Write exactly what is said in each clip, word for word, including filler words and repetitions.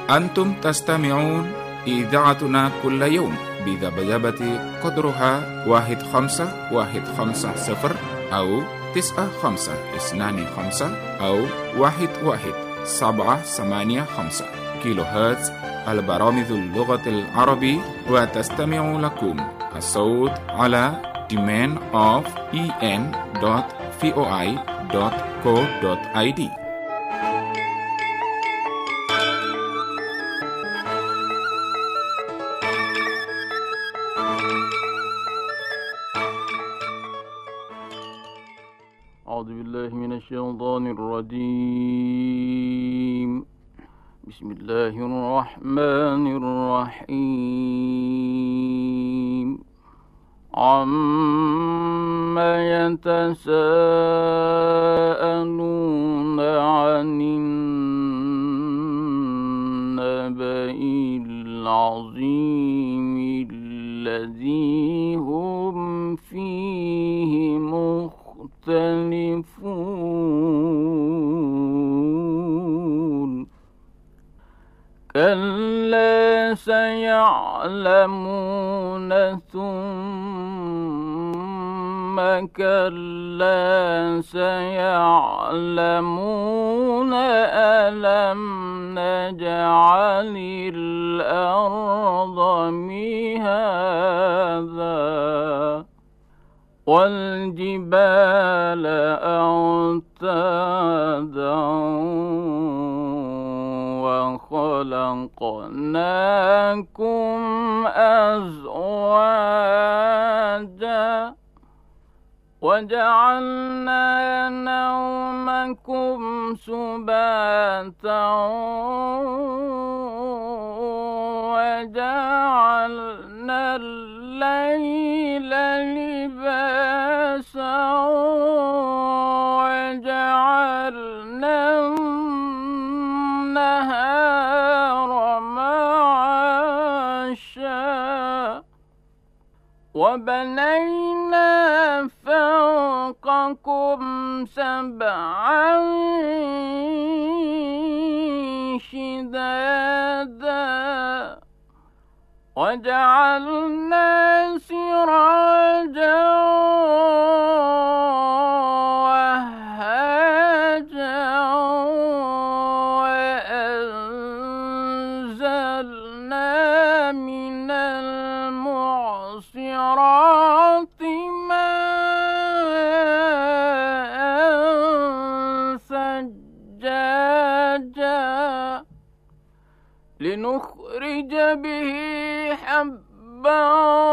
أنتم تستمعون إذاعتنا كل يوم بذبذبة قدرها واحد خمسة واحد خمسة صفر أو تسعة خمسة اثنان خمسة أو واحد واحد سبعة ثمانية خمسة كيلو هرتز. البرامج اللغة العربية، وتستمع لكم الصوت على domain of en dot voi dot co dot id. أعوذ بالله من الشيطان الرجيم. بسم الله الرحمن الرحيم. عما يتساءلون عن النبأ العظيم الذي هم فيه مختلفون. كلا سيعلمون ثم كلا سيعلمون ألم نجعل الأرض مهادا والجبال أوتادا وخلقناكم أزواجا وجعلنا نومكم سباتا وجعلنا الليل لباسا وجعلنا النهار معاشا وبنينا فوقكم سبعا شدادا وجعلنا سراجا وهاجا وأنزلنا من المعصرات ماء ثجاجا لنخرج به حبا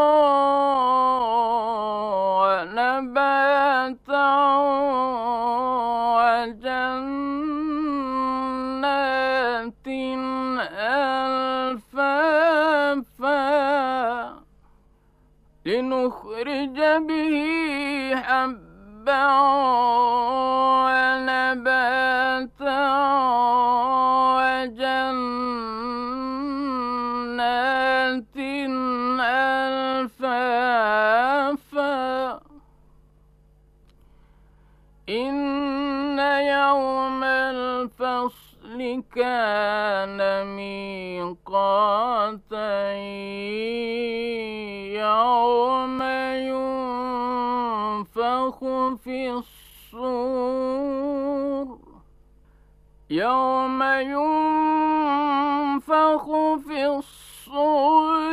ونباتا وجنات ألفافا لنخرج به حبا ونباتا وجنات ألفافا إن يوم الفصل كان ميقاتا يوم ينفخ في الصور يوم ينفخ في الصور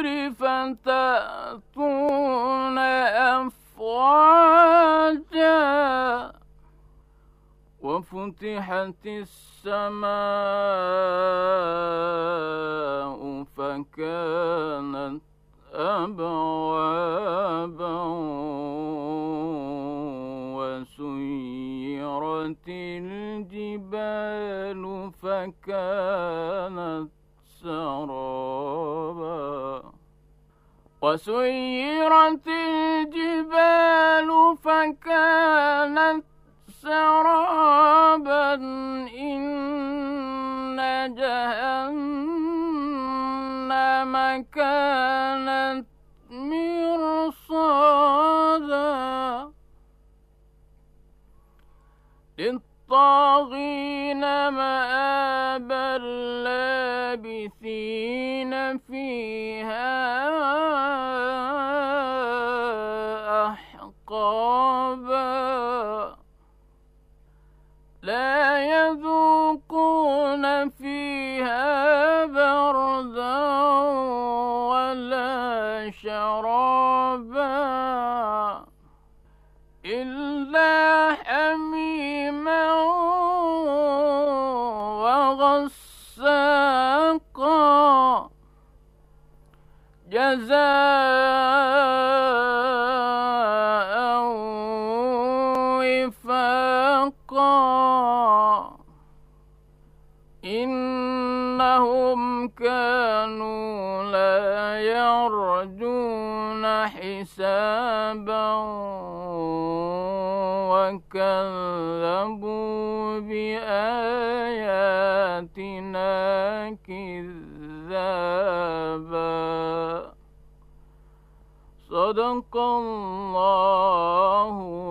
فتأتون أفواجا وفتحت السماء فكانت أبوابا وسيرت الجبال فكانت سرابا وسيرت الجبال فكانت سرابا إن جهنم كانت مرصادا للطاغين مآبا لابثين فيها أحقابا لا يذوقون فيها بردا ولا شرابا إلا حميما وغساقا جزاء وفاقا إنهم كانوا لا يرجون حسابا وكذبوا بآياتنا كذابا صدق الله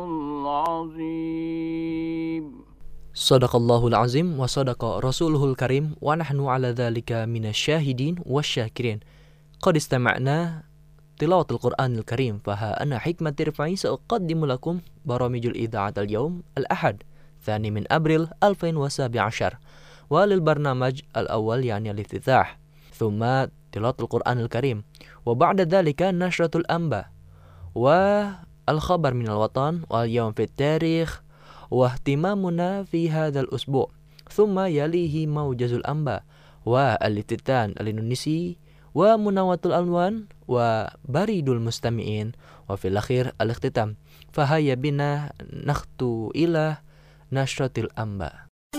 العظيم. Sadaqallahul azim wa sadaqa rasuluhul karim wa nahnu ala dhalika minasyahidin wasyakirin. Qad istama'na tilawatul Qur'anil Karim faha ana hikmat tirfa'i sa'uqaddimu lakum baramijul idha'at al-yawm al-ahad thani min abril alfin wa sabi ashar wa lil barnamaj al-awwal yani al-iftitah thumma tilawatul Qur'anil Karim wa ba'da dhalika nashratul anba wa al-khabar minal watan wal yawm fit tarikh واهتمامنا في هذا الأسبوع ثم يليه موجز الأنباء والافتتان الإندونيسي ومناوة الألوان وبريد المستمعين وفي الأخير الاختتام. فهيا بنا نخطو إلى نشرة الأنباء.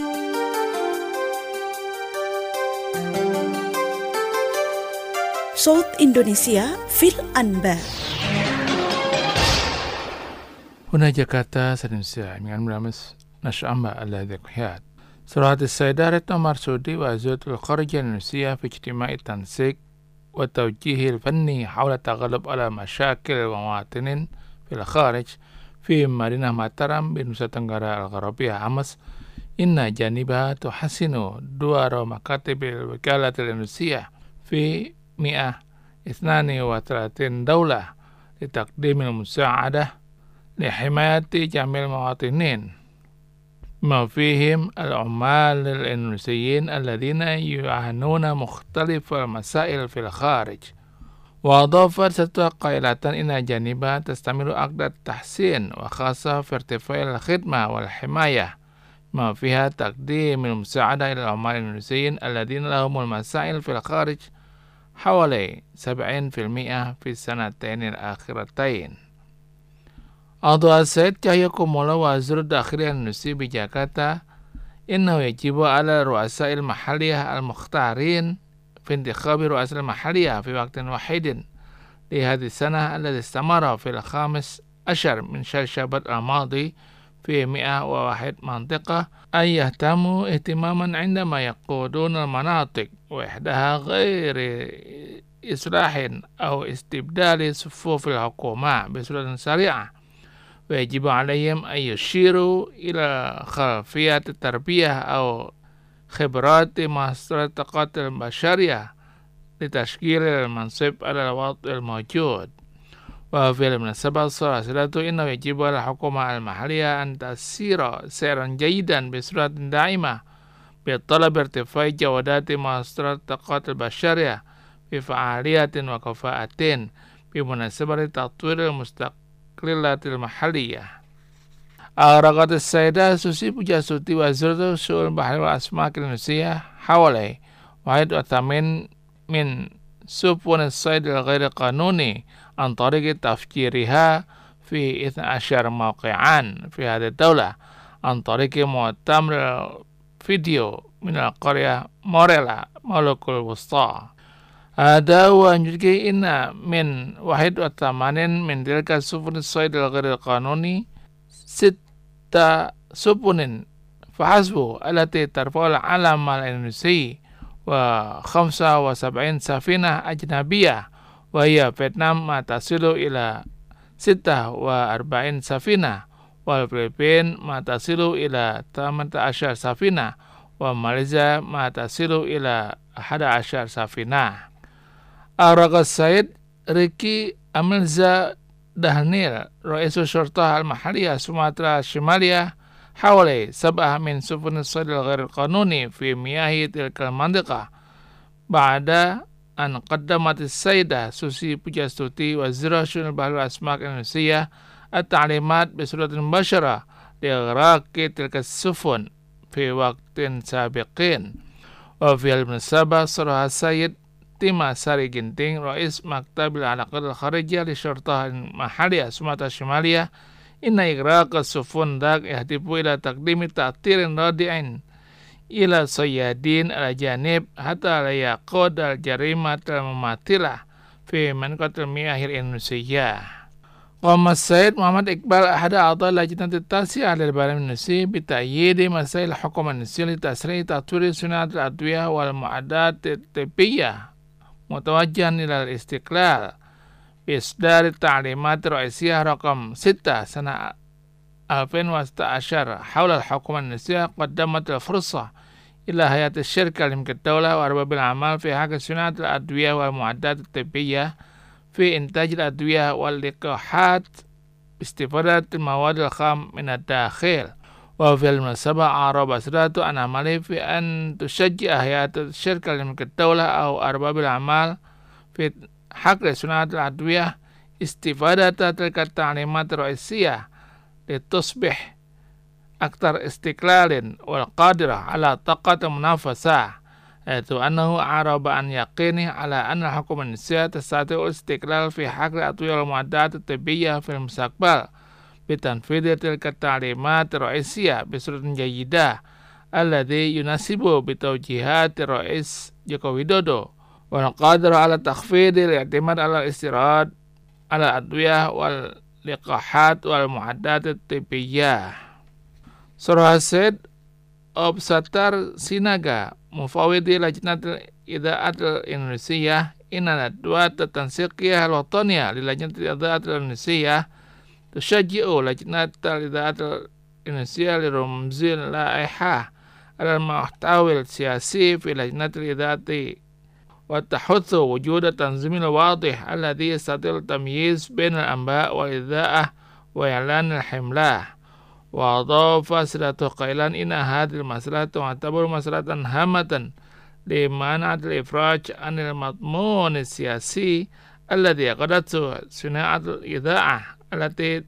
صوت إندونيسيا في الأنباء. هنا جاكرتا سنمسيح من الملامس نشر أنباء الذكريات. سرعة السيدة عمر سودي وزيرة الخارجية الإندونيسية في اجتماع التنسيق والتوجيه الفني حول التغلب على مشاكل المواطنين في الخارج في مدينة ماترام بنوسا تنغرا الغربية أمس إن جانبها تحسن دور مكاتب الوكالة الإندونيسية في مئة واثنين وثلاثين دولة لتقديم المساعدة لحماية جميع المواطنين ما فيهم العمال الإندونيسيين الذين يعانون مختلف المسائل في الخارج. وأضافت ستة قائلة إن جانبها تستمر عقد التحسين وخاصة في ارتفاع الخدمة والحماية ما فيها تقديم المساعدة إلى العمال الإندونيسيين الذين لهم المسائل في الخارج حوالي سبعين بالمئة في السنتين الأخيرتين. أضاء السيد Cahyo Kumolo وزير الداخلية الإندونيسي بجاكرتا إنه يجب على رؤساء المحلية المختارين في انتخاب رؤساء المحلية في وقت واحد لهذه السنة الذي استمر في الخامس عشر من شهر شعبان الماضي في مئة وواحد منطقة أن يهتموا اهتماما عندما يقودون المناطق وإحداها غير إصلاح أو استبدال صفوف الحكومة بصورة سريعة. ويجب عليهم أن يشيروا إلى خلفية التربية أو خبرات مصدر الطاقات البشرية لتشكيل المنصب على الوضع الموجود. وفي المناسبة الرسالة إنه يجب على الحكومة المحلية أن تسير سيرا جيدا بصورة دائمة بطلب ارتفاع جودات مصدر الطاقات البشرية بفعالية وكفاءة بمناسبة تطوير المستقبل القلة المحلية. أغرقت السيدة سوسي بوجاسوتي وزيرة شؤون البحر والأسماك الإندونيسية حوالي واحد وثمانين من سفن الصيد الغير قانوني عن طريق تفجيرها في اثني عشر موقعا في هذه الدولة عن طريق مؤتمر فيديو من القرية موريلا مولوكو الوسطى. هذا وأنجزك إن من واحد وثمانين من تلك السفن الصيد الغير قانوني ستة سفن فحسب التي ترفع العلم الإندونيسي وخمسة وسبعين سفينة أجنبية وهي فيتنام ما تصل إلى ستة وأربعين سفينة والفلبين ما تصل إلى ثمانية عشر سفينة وماليزيا ما تصل إلى ahada asyar safinah. Aragas Said Riki Amilza Dahnil Raisu Syurtah Al-Mahaliyah Sumatera Shimaliyah حوالي سبعة من سفن الصيد الغير القانوني في مياه تلك المنطقة بعد أن قدمت السيدة سوسي بوجاستوتي وزيرة شؤون البحر والأسماك الإندونيسية التعليمات بصورة مباشرة لإغراق تلك السفن في وقت سابقين. وفي المناسبة صرح السيد تيما ساري جنتين رئيس مكتب العلاقات الخارجية للشرطة المحلية سوماترا الشمالية إن إغراق السفن ذاك يهدف إلى تقديم تأثير رادع إلى الصيادين الأجانب حتى لا يقود الجريمة المماثلة في منطقة المياه الإندونيسية. قام السيد محمد إقبال أحد أعضاء لجنة التاسعة للبرلمان الإندونيسي بتأييد مسائل الحكومة الإندونيسية لتسريع تطوير صناعة الأدوية والمعدات الطبية متوجها إلى الاستقلال بإصدار التعليمات الرئيسية رقم ستة سنة ألفين وستة عشر حول الحكومة الإندونيسية. قدمت الفرصة إلى هيئة الشركة لملك الدولة وأرباب الأعمال في حق صناعة الأدوية والمعدات الطبية في إنتاج الأدوية واللقاحات باستفادة المواد الخام من الداخل. وفي المناسبة أعرب أسرته عن عمله في أن تشجع هيئة الشركة لملك الدولة أو أرباب الأعمال في حق صناعة الأدوية استفادة تلك التعليمات الرئيسية لتصبح أكثر استقلالا والقادرة على طاقة المنافسة، حيث أنه أعرب عن يقينه على أن الحكومة الإندونيسية تستطيع الاستقلال في حق الأدوية والمعدات الطبية في المستقبل بتنفيذ تلك التعليمات الرئيسية بصورة جيدة الذي يناسب بتوجيهات الرئيس جوكو ويدودو، والقادر على تخفيض الاعتماد على الاستيراد على الأدوية واللقاحات والمعدات الطبية. صرح السيد أبسطر سيناغا مفوض لجنة الإذاعة الإندونيسية إن الأدوات التنسيقية الوطنية للجنة الإذاعة الإندونيسية تشجع لجنة الإذاعة الإندونيسية لرمز اللائحة على المحتوى السياسي في لجنة الإذاعة وتحث وجود التنظيم الواضح الذي يستطيع التمييز بين الأنباء والإذاعة وإعلان الحملة. وأضاف سيادته قائلا إن هذه المسألة تعتبر مسألة هامة لمنع الإفراج عن المضمون السياسي الذي قادته صناعة الإذاعة التي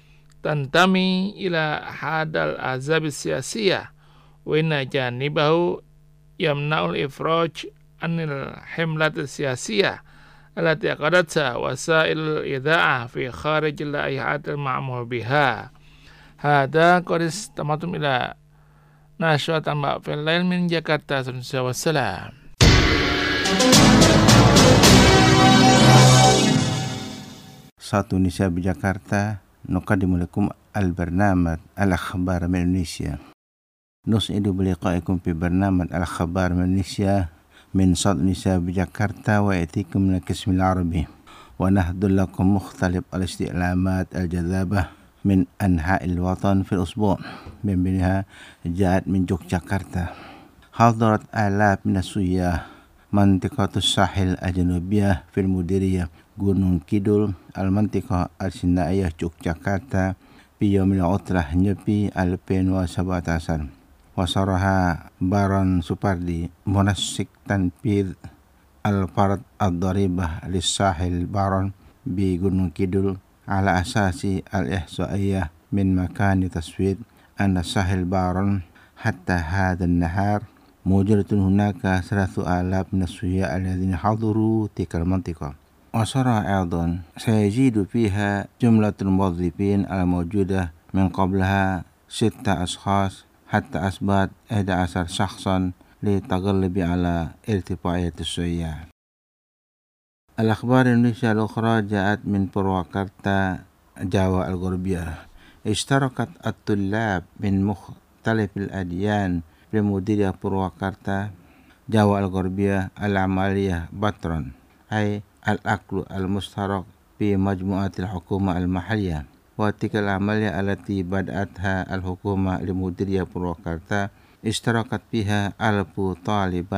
تنتمي إلى أحد الأحزاب السياسية، وإن جانبه يمنع الإفراج عن الحملة السياسية التي قادتها وسائل الإذاعة في خارج اللائحات المعمول بها. هذا قد استمعتم إلى نشرة أنباء في الليل من جاkarta. Wassalam. Satu Indonesia di Jakarta نقدم لكم البرنامج الأخبار من إندونيسيا. نسعد بلقائكم في برنامج الأخبار من إندونيسيا من صوت إندونيسيا بجاkarta ويأتيكم من القسم العربي، ونحضر لكم مختلف الاستعلامات الجذابة من أنحاء الوطن في الأسبوع، من بينها جاءت من يوغياكرتا. حضرت آلاف من السياح منطقة الساحل الجنوبية في المديرية Gunung Kidul المنطقة السينائية يوغياكرتا في يوم العطلة نيبي ألفين وسبعة عشر. وصرح بارون سوباردي منسق تنفيذ الفرد الضريبة للساحل بارون بجنوب كيدول على أساس الإحصائية من مكان تصويت أن ساحل بارون حتى هذا النهار موجودة هناك ثلاثة آلاف من السياح الذين حضروا تلك المنطقة. وصرح أيضا سيزيد فيها جملة الموظفين الموجودة من قبلها ستة أشخاص حتى أصبحت أحد عشر شخصا للتغلب على ارتفاعية السياح. الأخبار الإندونيسية الأخرى جاءت من بورواكرتا جاوا الغربية. اشتركت الطلاب من مختلف الأديان في مديرية بورواكرتا جاوا الغربية العملية باترون، أي الأكل المشترك في مجموعة الحكومة المحلية. وتلك العملية التي بدأتها الحكومة لمديرية بورواكرتا اشتركت فيها ألف طالبا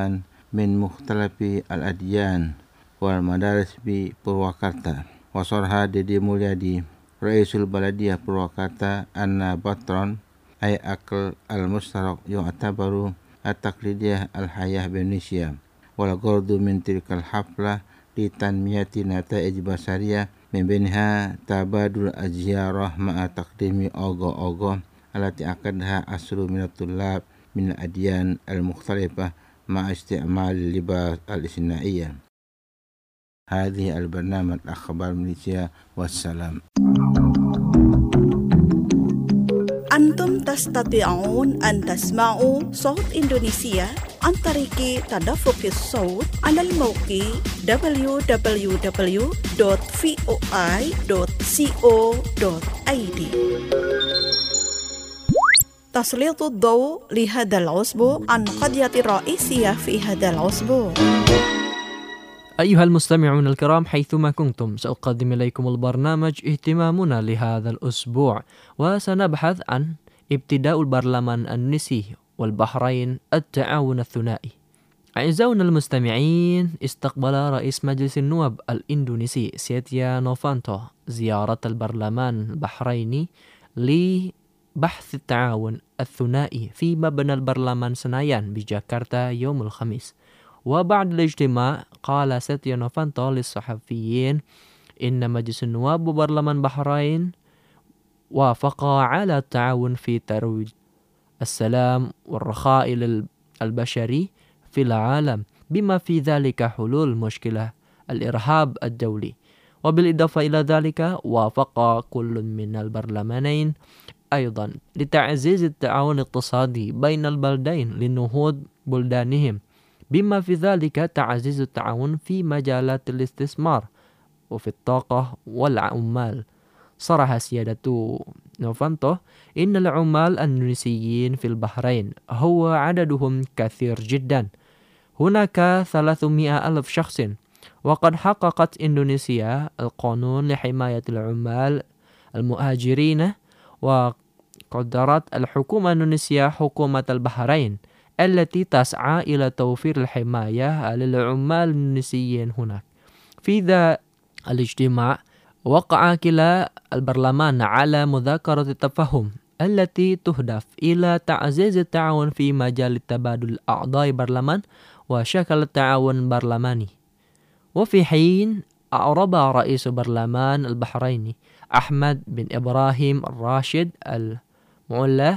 min mukhtalafi al-adyan wal madaris bi Purwakarta. Wasarha Dede Mulyadi Raisul Baladiyah Purwakarta anna batron ay akal al-mustarak yu'tabaru at-taqlidiyah al-hayah bi Indonesia wal ghardu min tilkal haflah li tanmiyati nata'ij basariyah min bainha tabadul az-ziyarah ma'a taqdimi ogo-ogo alati akadha asru minat tullab min al-adyan al-mukhtalifah ma'a isti'mal libas al-isnaiyah. هذه البرنامج أخبار ماليزيا والسلام. أنتم تستطيعون أن تسمعوا صوت إندونيسيا عن طريق تدفق الصوت على الموقع دبليو دبليو دبليو دوت فوي دوت كو دوت اي دي. تسليط الضوء لهذا الأسبوع عن قضية رئيسية في هذا الأسبوع. أيها المستمعون الكرام حيثما كنتم، سأقدم إليكم البرنامج اهتمامنا لهذا الأسبوع، وسنبحث عن ابتداء البرلمان الإندونيسي والبحرين التعاون الثنائي. أعزائنا المستمعين، استقبل رئيس مجلس النواب الإندونيسي سيتيا نوفانتو زيارة البرلمان البحريني لبحث التعاون الثنائي في مبنى البرلمان سنايان بجاكرتا يوم الخميس. وبعد الاجتماع قال سيتيا نوفانتو للصحفيين إن مجلس النواب وبرلمان البحرين وافقا على التعاون في ترويج السلام والرخاء البشري في العالم، بما في ذلك حلول مشكلة الإرهاب الدولي. وبالإضافة إلى ذلك وافق كل من البرلمانين أيضا لتعزيز التعاون الاقتصادي بين البلدين لنهوض بلدانهم، بما في ذلك تعزيز التعاون في مجالات الاستثمار وفي الطاقة والعمال. صرح سيادة نوفانتو إن العمال الإندونيسيين في البحرين هو عددهم كثير جدا، هناك ثلاثمائة ألف شخص، وقد حققت إندونيسيا القانون لحماية العمال المهاجرين، وقدرت الحكومة الإندونيسية حكومة البحرين التي تسعى إلى توفير الحماية للعمال الإندونيسيين هناك. في ذا الاجتماع وقع كلا البرلمان على مذكرة التفاهم التي تهدف إلى تعزيز التعاون في مجال تبادل أعضاء برلمان وشكل التعاون البرلماني. وفي حين أعرب رئيس برلمان البحريني أحمد بن إبراهيم الراشد المعلى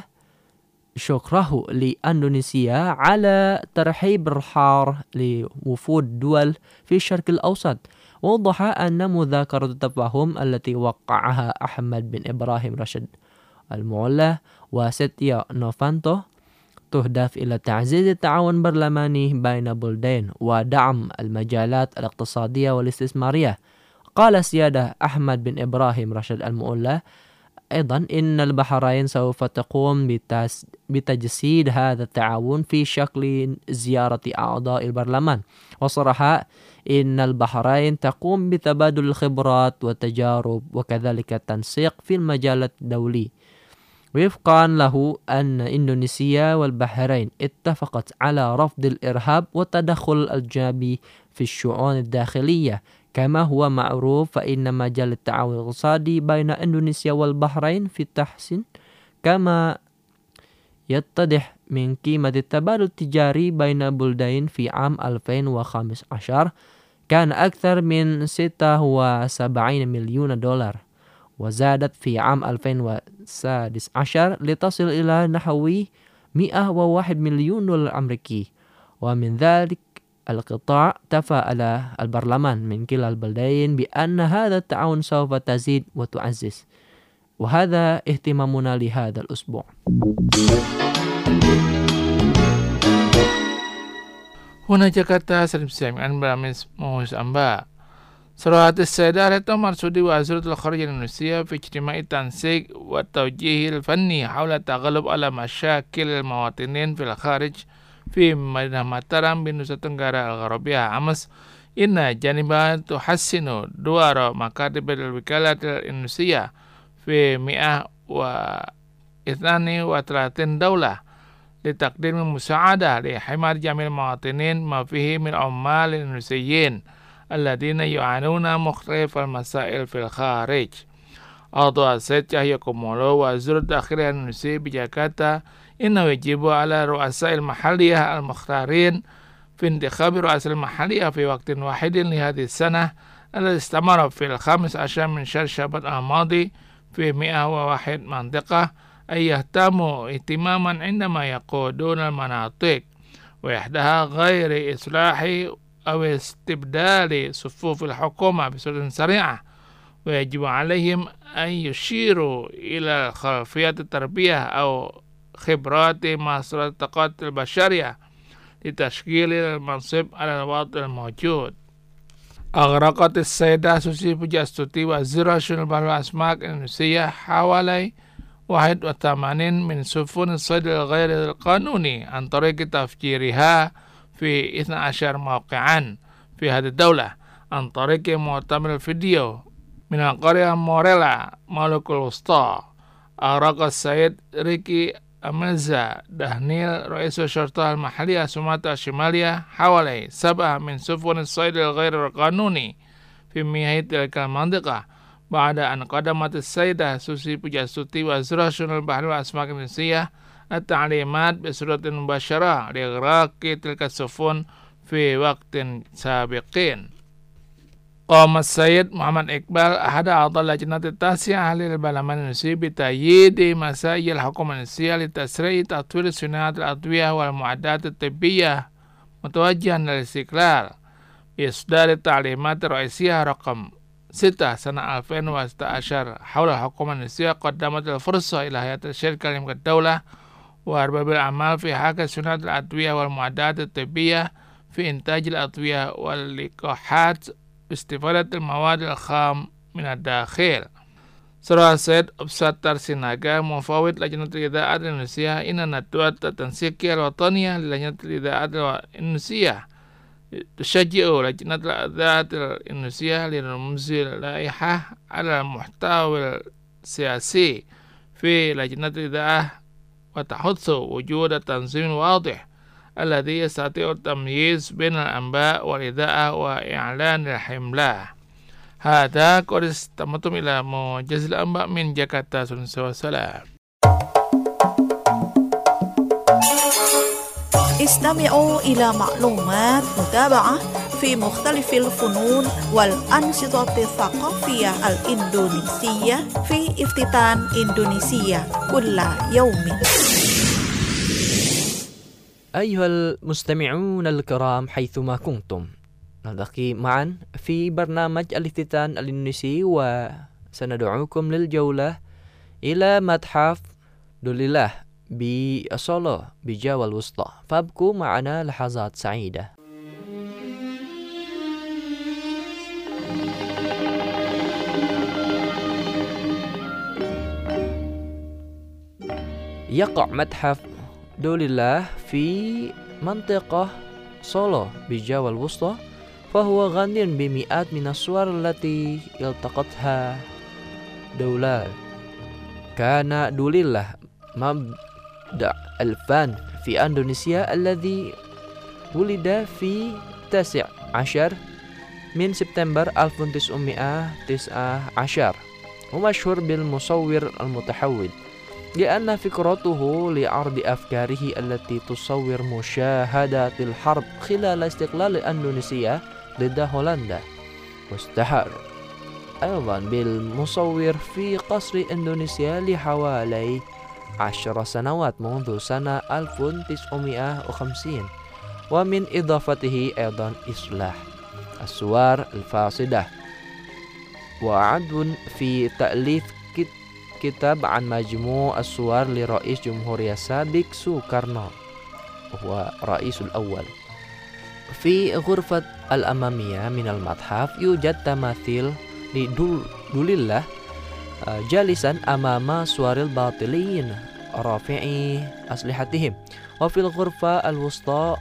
شكره لإندونيسيا على ترحيب الحار لوفود دول في الشرق الأوسط، ووضح أن مذكرة التفاهم التي وقعها أحمد بن إبراهيم راشد المعلى وسيتيا نوفانتو تهدف إلى تعزيز التعاون البرلماني بين البلدين ودعم المجالات الاقتصادية والاستثمارية. قال سيادة أحمد بن إبراهيم راشد المعلى أيضا إن البحرين سوف تقوم بتجسيد هذا التعاون في شكل زيارة أعضاء البرلمان، وصرح إن البحرين تقوم بتبادل الخبرات والتجارب وكذلك التنسيق في المجال الدولي. وفقا له أن إندونيسيا والبحرين اتفقت على رفض الإرهاب والتدخل الأجنبي في الشؤون الداخلية. كما هو معروف فإن مجال التعاون الاقتصادي بين إندونيسيا والبحرين في التحسين، كما يتضح من قيمة التبادل التجاري بين البلدين في عام ألفين وخمسة عشر كان أكثر من ستة وسبعين مليون دولار، وزادت في عام ألفين وستة عشر لتصل إلى نحو مئة وواحد مليون دولار أمريكي. ومن ذلك القطاع تفاءل البرلمان من كلا البلدين بأن هذا التعاون سوف تزيد وتعزز، وهذا اهتمامنا لهذا الأسبوع. هنا جاكرتا سلم سامعين برامج موس أنباء. صراحة السيدة ريتا مرسودي وزيرة الخارجية الإندونيسية في اجتماع تنسيق والتوجيه الفني حول التغلب على مشاكل المواطنين في الخارج في مدينة ماترام بنوسا تنغارا الغربية أمس إن جانبا تحسن دوار مكاتب الوكالة الإندونيسية في مئة واثنين وثلاثين دولة لتقديم المساعدة لحماية جميع المواطنين ما فيه من العمال الإندونيسيين الذين يعانون مختلف المسائل في الخارج. أوضح السيد Cahyo Kumolo وزير الداخلية الإندونيسي بجاكرتا إنه يجب على رؤساء المحلية المختارين في انتخاب رؤساء المحلية في وقت واحد لهذه السنة الذي استمر في الخامس عشر من شهر شعبان الماضي في مئة وواحد منطقة أن يهتموا اهتماما عندما يقودون المناطق وإحداها غير إصلاح أو استبدال صفوف الحكومة بصورة سريعة، ويجب عليهم أن يشيروا إلى خلفيات التربية أو خبرات مصر الطاقات البشرية لتشكيل المنصب على الوضع الموجود. أغرقت السيدة سوسي بوجاستوتي وزيرة شؤون البحر والأسماك الإندونيسية حوالي واحد وثمانين من سفن الصيد الغير القانوني عن طريق تفجيرها في اثني عشر موقعا في هذه الدولة عن طريق مؤتمر الفيديو من القرية موريلا مالوكو الوسطى. أغرق السيد ريكي أميزا دهنيل رئيس الشرطة المحلية سوماترا الشمالية حوالي سبعة من سفن الصيد الغير القانوني في مياه تلك المنطقة بعد أن قدمت السيدة سوسي بوجاستوتي وزيرة شؤون البحر والأسماك الإندونيسية التعليمات بصورة مباشرة لإغراق تلك السفن في وقت سابقين. قام السيد محمد إقبال أحد أعضاء اللجنة التاسعة للبرلمان الإندونيسي بتأييد مساعي الحكومة الإندونيسية لتسريع تطوير صناعة الأدوية والمعدات الطبية متوجها للاستقلال بإصدار التعليمات الرئيسية رقم ستة سنة ألفين وستة عشر حول الحكومة الإندونيسية. قدمت الفرصة إلى هيئة الشركة لملك الدولة وأرباب الأعمال في حق صناعة الأدوية والمعدات الطبية في إنتاج الأدوية واللقاحات باستفادة المواد الخام من الداخل. Saudara Syed Absatar Sinaga مفوض لجنة الإذاعات الإندونيسية إن ندوة التنسيقية الوطنية للجنة الإذاعات الإندونيسية تشجع لجنة الإذاعات الإندونيسية لننزل لائحة على المحتوى السياسي في لجنة الإذاعة وتحث وجود تنظيم واضح الذي يستطيع التمييز بين الأنباء والإذاعة وإعلان الحملة. هذا قد استمعتم إلى موجز الأنباء من جاكرتا sulawesi selatan. استمعوا إلى معلومات متابعة في مختلف الفنون والأنشطة الثقافية الإندونيسية في افتتان إندونيسيا كل يوم. أيها المستمعون الكرام حيثما كنتم، نلتقي معا في برنامج الافتتان الإندونيسي وسندعوكم للجولة إلى متحف دوليله بصولو بجاوة الوسطى، فابقوا معنا لحظات سعيدة. يقع متحف دوليله في منطقة صولو بجاوة الوسطى، فهو غني بمئات من الصور التي التقطها دولال. كان دوليله مبدأ الفن في إندونيسيا الذي ولد في التاسع عشر من سبتمبر ألف وتسعمائة وتسعة عشر، ومشهور بالمصور المتحول لأن فكرته لعرض أفكاره التي تصور مشاهدات الحرب خلال استقلال إندونيسيا ضد هولندا. واشتهر أيضا بالمصور في قصر إندونيسيا لحوالي عشر سنوات منذ سنة ألف وتسعمائة وخمسين، ومن إضافته أيضا إصلاح الصور الفاسدة وعدو في تأليف كتاب عن مجموع الصور لرئيس جمهورية سابق سوكارنو وهو رئيس الأول. في غرفة الأمامية من المتحف يوجد تماثيل لدوليله جالسا أمام صور الباطلين رافعي أسلحتهم. وفي الغرفة الوسطى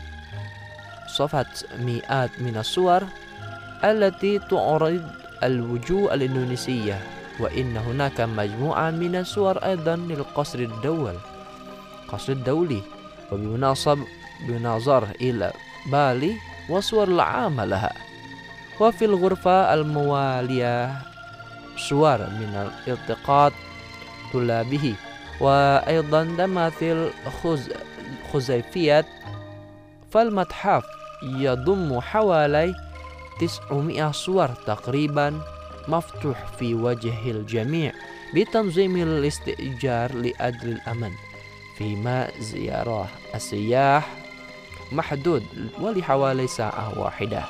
صفت مئات من الصور التي تعرض الوجوه الإندونيسية، وإن هناك مجموعة من الصور أيضا للقصر الدول. قصد دولي، وبمناسب بنظر إلى بالي والصور العامة لها. وفي الغرفة الموالية صور من التقاط طلابه، وأيضا تماثيل خز... خزيفيات. فالمتحف يضم حوالي تسعمائة صور تقريبا، مفتوح في وجه الجميع بتنظيم الاستئجار لأجل الأمن، فيما زيارة السياح محدود ولحوالي ساعة واحدة.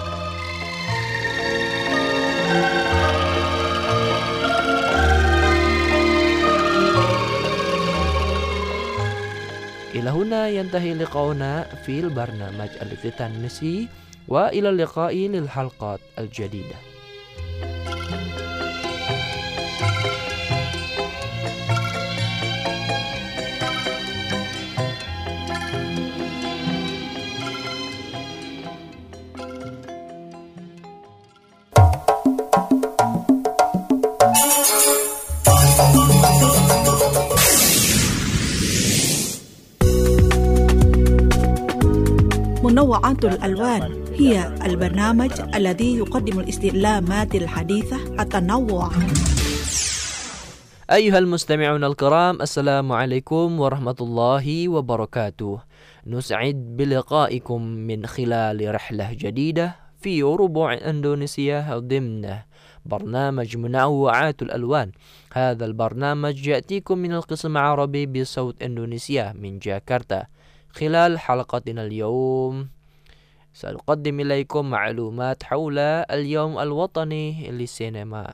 إلى هنا ينتهي لقاؤنا في البرنامج الافتتاني، وإلى اللقاء للحلقات الجديدة. منوعات الألوان هي البرنامج الذي يقدم الاستعلامات الحديثة التنوع. أيها المستمعون الكرام، السلام عليكم ورحمة الله وبركاته. نسعد بلقائكم من خلال رحلة جديدة في ربوع إندونيسيا ضمن برنامج منوعات الألوان. هذا البرنامج يأتيكم من القسم العربي بصوت إندونيسيا من جاكرتا. خلال حلقتنا اليوم سأقدم إليكم معلومات حول اليوم الوطني للسينما.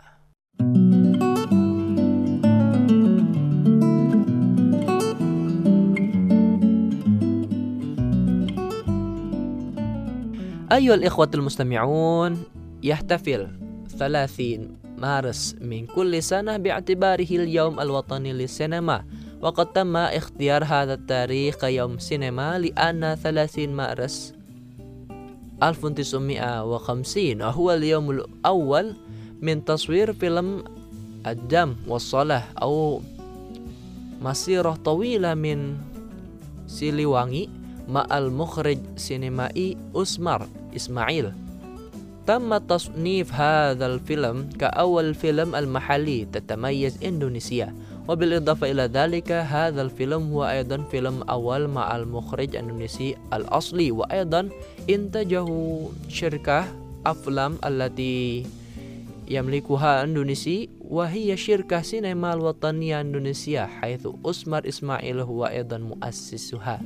أيها الإخوة المستمعون، يحتفل ثلاثين مارس من كل سنة باعتباره اليوم الوطني للسينما، وقد تم اختيار هذا التاريخ يوم سينما لأن ثلاثين مارس ألف وتسعمائة وخمسين هو اليوم الأول من تصوير فيلم الدم والصلاة، أو مسيرة طويلة من سيليوانgi مع المخرج السينمائي أسمار إسماعيل. تم تصنيف هذا الفيلم كأول فيلم المحلي تتميز إندونيسيا، وبالإضافة إلى ذلك هذا الفيلم هو أيضا فيلم أول مع المخرج الإندونيسي الأصلي، وأيضا إنتاجه شركة أفلام التي يملكها إندونيسي، وهي شركة سينما الوطنية إندونيسيا، حيث أسمار إسماعيل هو أيضا مؤسسها.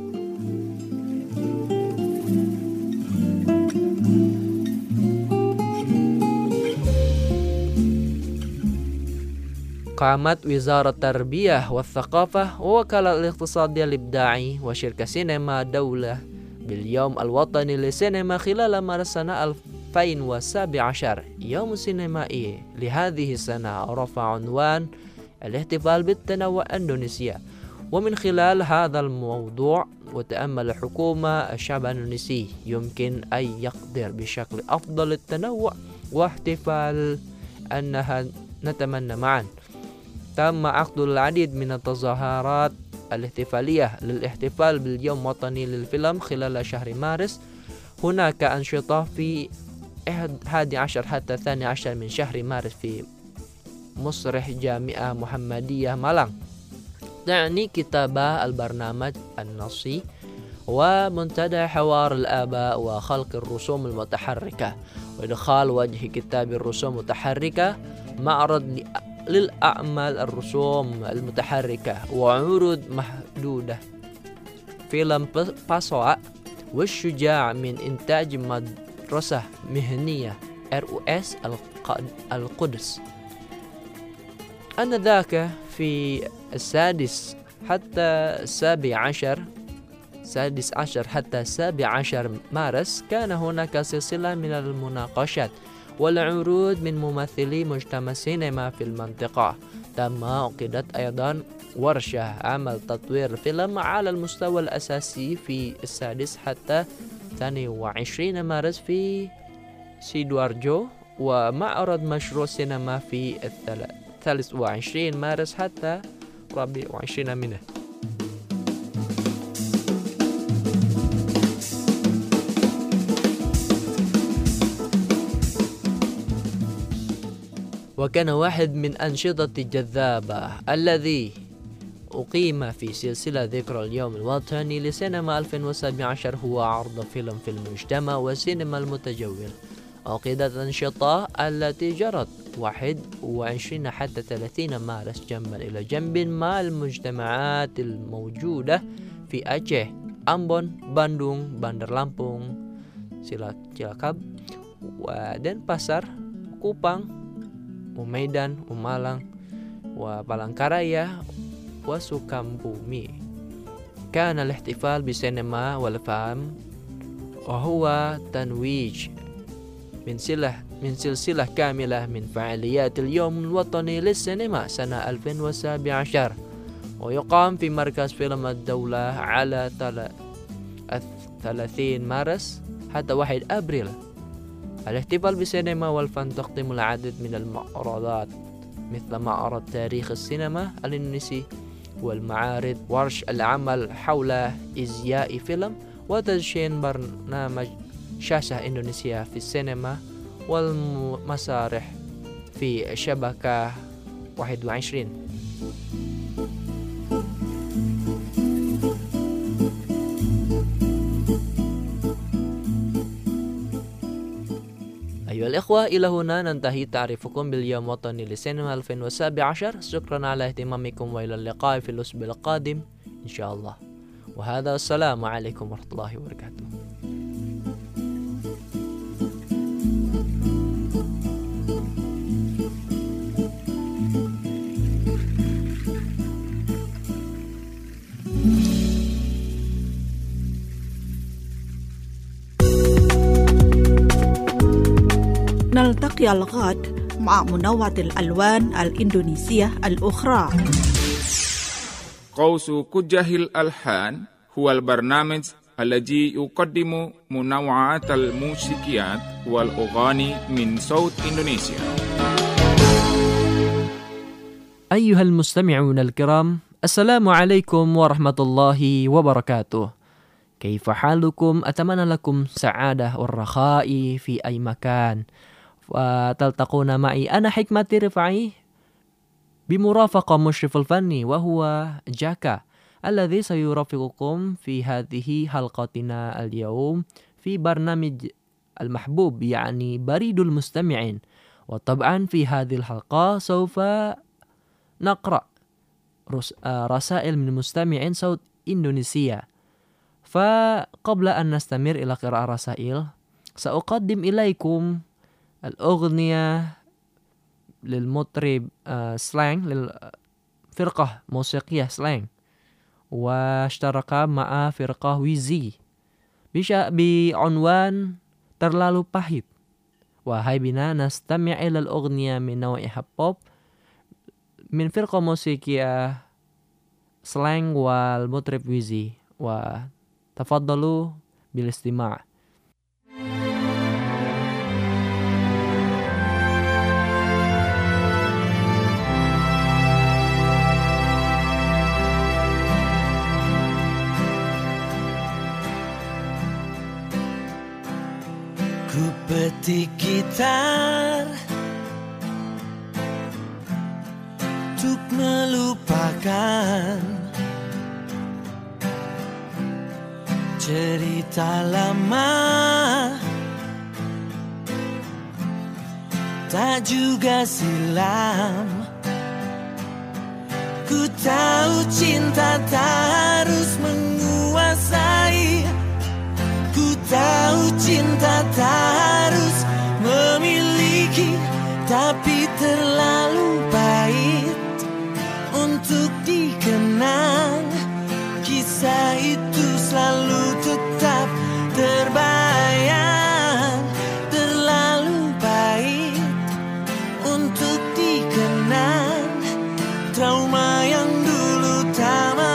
قامت وزارة التربية والثقافة ووكالة الاقتصادية الإبداعي وشركة سينما دولة باليوم الوطني للسينما خلال مارس سنة ألفين وسبعة عشر. يوم سينمائي لهذه السنة رفع عنوان الاحتفال بالتنوع إندونيسيا، ومن خلال هذا الموضوع وتأمل الحكومة الشعب الإندونيسي يمكن أن يقدر بشكل أفضل التنوع واحتفال أنها نتمنى معا. تم عقد العديد من التظاهرات الاحتفالية للاحتفال باليوم الوطني للفيلم خلال شهر مارس. هناك أنشطة في الحادي عشر حتى الثاني عشر من شهر مارس في مسرح جامعة محمدية مالang، تعني كتابة البرنامج النصي ومنتدى حوار الآباء وخلق الرسوم المتحركة وإدخال وجه كتاب الرسوم المتحركة، معرض للأعمال الرسوم المتحركة وعروض محدودة. فيلم باسوا والشجاع من إنتاج مدرسة مهنية آر أو إس القدس. آنذاك في السادس حتى السابع عشر سادس عشر حتى السابع عشر مارس كان هناك سلسلة من المناقشات والعروض من ممثلي مجتمع السينما في المنطقة. تم عقدت أيضا ورشة عمل تطوير فيلم على المستوى الأساسي في السادس حتى الثاني وعشرين مارس في سيدوارجو، ومعرض مشروع سينما في الثالث وعشرين مارس حتى الرابع وعشرين منه. وكان واحد من أنشطة الجذابة الذي أقيم في سلسلة ذكرى اليوم الوطني لسينما ألفين وسبعة عشر هو عرض فيلم في المجتمع والسينما المتجول. عقدت الأنشطة التي جرت واحد وعشرين حتى ثلاثين مارس جنبا إلى جنب مع المجتمعات الموجودة في Aceh, Ambon, Bandung, Bandar Lampung, Cilacap, Denpasar, Kupang, Medan, Malang, Palangkaraya, وسكامبومي. كان الاحتفال بالسينما والأفلام وهو تنويج من سلسلة من سلسلة كاملة من فعاليات اليوم الوطني للسينما سنة ألفين وسبعة عشر، ويقام في مركز فيلم الدولة على ثلاثين مارس حتى واحد أبريل. الاحتفال بالسينما والفن تقدم العديد من المعروضات مثل معرض تاريخ السينما الإندونيسي والمعارض ورش العمل حول إزياء فيلم وتدشين برنامج شاشة إندونيسيا في السينما والمسارح في شبكة واحد وعشرين. أيها الإخوة، إلى هنا ننتهي تعريفكم باليوم الوطني للسينما ألفين وسبعة عشر. شكرا على اهتمامكم وإلى اللقاء في الأسبوع القادم إن شاء الله. وهذا السلام عليكم ورحمة الله وبركاته. نلتقي الغد مع منوعة الألوان الإندونيسية الأخرى. قوس كجه الألحان هو البرنامج الذي يقدم منوعات الموسيقيات والأغاني من صوت إندونيسيا. أيها المستمعون الكرام، السلام عليكم ورحمة الله وبركاته. كيف حالكم؟ أتمنى لكم سعادة والرخاء في أي مكان. وتلتقون معي أنا حكمة رفعي بمرافقة مشرف الفني وهو جاكا الذي سيرافقكم في هذه حلقتنا اليوم في برنامج المحبوب يعني بريد المستمعين. وطبعا في هذه الحلقة سوف نقرأ رسائل من مستمعين صوت إندونيسيا. فقبل أن نستمر إلى قراءة رسائل سأقدم إليكم الأغنية للمطرب سلانج، للفرقة موسيقية سلانج، واشترك مع فرقة ويزي بعنوان terlalu pahit. وهي بنا نستمع إلى الأغنية من نوع هيب هوب من فرقة موسيقية سلانج والمطرب ويزي. وتفضلوا بالاستماع. Ku petik gitar untuk melupakan cerita lama, tak juga silam. Ku tahu cinta tak harus menguasai, ku tahu cinta tak harus memiliki, tapi terlalu pahit untuk dikenang. Kisah itu selalu tetap terbayang, terlalu pahit untuk dikenang. Trauma yang dulu tak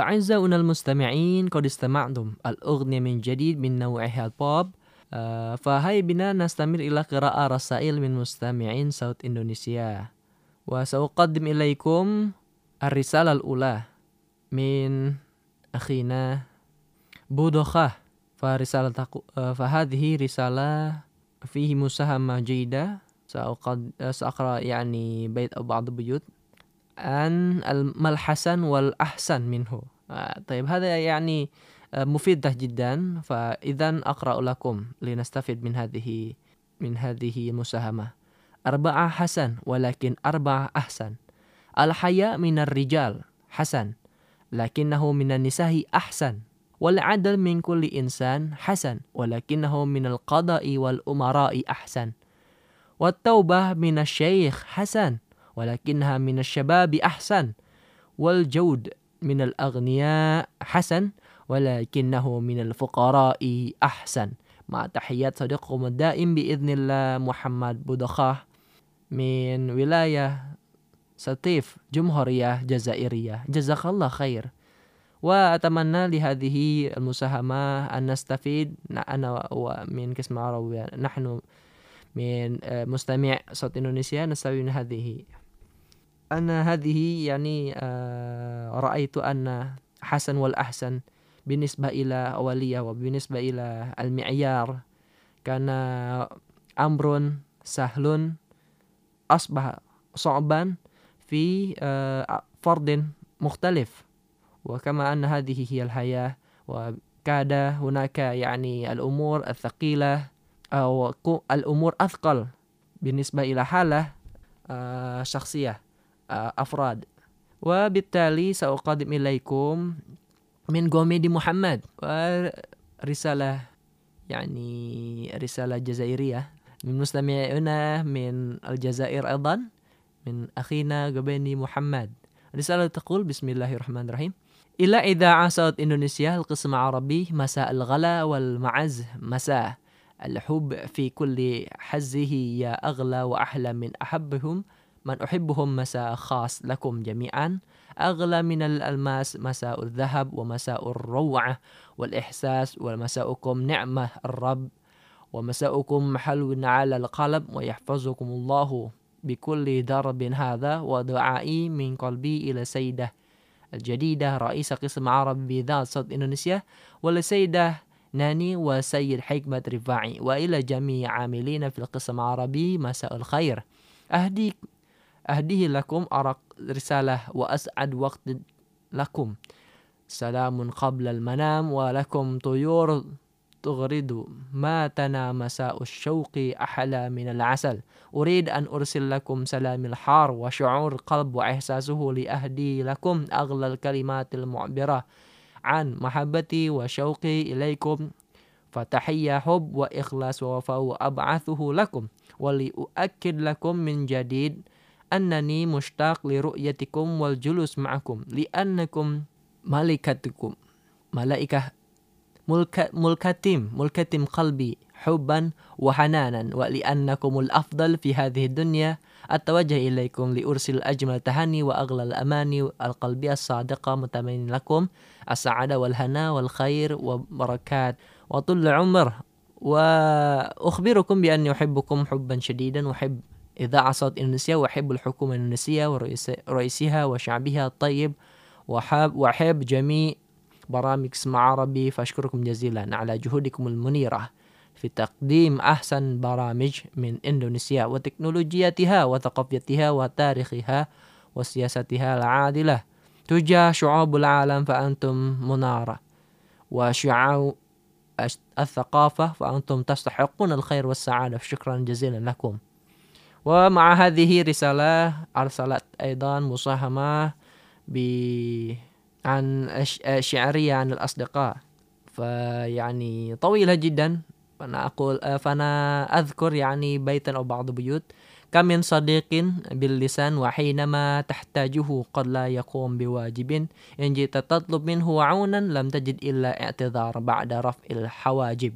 أعزائنا المستمعين، قد استمعتم الأغنية من جديد من نوعها البوب. آه فهيا بنا نستمر إلى قراءة رسائل من مستمعين صوت إندونيسيا. وسأقدم إليكم الرسالة الأولى من أخينا بودوخة. فرسالة فهذه رسالة فيه مساهمة جيدة. سأقد سأقرأ يعني بيت أو بعض البيوت عن ما الحسن والأحسن منه. طيب هذا يعني مفيدة جدا، فإذا أقرأ لكم لنستفيد من هذه من هذه المساهمة. أربعة حسن ولكن أربعة أحسن. الحياء من الرجال حسن لكنه من النساء أحسن. والعدل من كل إنسان حسن ولكنه من القضاء والأمراء أحسن. والتوبة من الشيخ حسن ولكنها من الشباب أحسن. والجود من الأغنياء حسن ولكنه من الفقراء أحسن. مع تحيات صديقكم الدائم بإذن الله محمد بودوخة من ولاية سطيف جمهورية جزائرية. جزاك الله خير. وأتمنى لهذه المساهمة أن نستفيد أنا ومن قسم عربي، نحن من مستمع صوت إندونيسيا نستفيد من هذه. أنا هذه يعني رأيت أن حسن والأحسن بالنسبة إلى أولية وبالنسبة إلى المعيار كان أمر سهل أصبح صعبا في فرد مختلف. وكما أن هذه هي الحياة، وكاد هناك يعني الأمور الثقيلة أو الأمور أثقل بالنسبة إلى حالة شخصية أفراد. وبالتالي سأقدم إليكم من غوميدي محمد ورسالة يعني رسالة جزائرية من مستمعينا من الجزائر أيضا، من أخينا غوميدي محمد. رسالة تقول: بسم الله الرحمن الرحيم. إلى إذاعة صوت إندونيسيا القسم العربي، مساء الغلا والمعز، مساء الحب في كل حزه، يا أغلى وأحلى من أحبهم من أحبهم، مساء خاص لكم جميعا، أغلى من الألماس، مساء الذهب ومساء الروعة والإحساس، ومساءكم نعمة الرب، ومساءكم حلو على القلب، ويحفظكم الله بكل درب هذا. ودعائي من قلبي إلى سيدة الجديدة رئيس قسم عربي بإذاعة صوت إندونيسيا، ولسيدة ناني وسيد حكمة رفاعي، وإلى جميع عاملين في القسم العربي مساء الخير. أهدي أهديه لكم أرق رسالة وأسعد وقت لكم. سلام قبل المنام، ولكم طيور تغرد ما تنا، مساء الشوق أحلى من العسل. أريد أن أرسل لكم سلام الحار وشعور القلب وإحساسه، لأهدي لكم أغلى الكلمات المعبرة عن محبتي وشوقي إليكم، فتحية حب وإخلاص ووفاء أبعثه لكم، ولأؤكد لكم من جديد أنني مشتاق لرؤيتكم والجلوس معكم، لأنكم ملكتكم ملائكة ملك ملكتم ملكتم قلبي حبا وحنانا، ولأنكم الأفضل في هذه الدنيا. أتوجه إليكم لأرسل أجمل تهاني وأغلى الأماني القلبية الصادقة، متمنين لكم السعادة والهنا والخير وبركات وطول العمر. وأخبركم بأني أحبكم حبا شديدا، وأحب إذاعة صوت إندونيسيا، وأحب الحكومة الإندونيسية ورئيسها وشعبها الطيب، وأحب وأحب جميع برامج اسم عربي. فأشكركم جزيلا على جهودكم المنيرة في تقديم أحسن برامج من إندونيسيا وتكنولوجياتها وثقافتها وتاريخها وسياستها العادلة تجاه شعوب العالم. فأنتم منارة وشعاع الثقافة، فأنتم تستحقون الخير والسعادة. شكرا جزيلا لكم. ومع هذه رسالة أرسلت أيضا مساهمة ب عن شعرية عن الأصدقاء، فيعني طويلة جدا. فأنا أقول فأنا أذكر يعني بيتا أو بعض بيوت: كم من صديق باللسان وحينما تحتاجه قد لا يقوم بواجب، إن جئت تطلب منه عونا لم تجد إلا اعتذار بعد رفع الحواجب.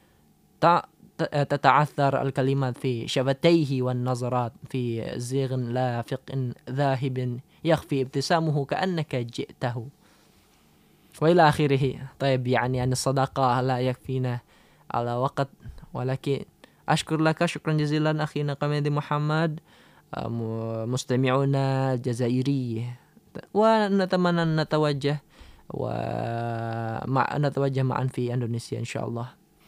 تتعثر الكلمات في شفتيه والنظرات في زيغ لافق ذاهب، يخفي ابتسامه كأنك جئته. وإلى آخره. طيب يعني أن الصداقة لا يكفينا على وقت، ولكن أشكر لك شكرا جزيلا أخينا قميدي محمد، مستمعونا الجزائري، ونتمنى أن نتوجه ومع نتوجه معا في إندونيسيا إن شاء الله.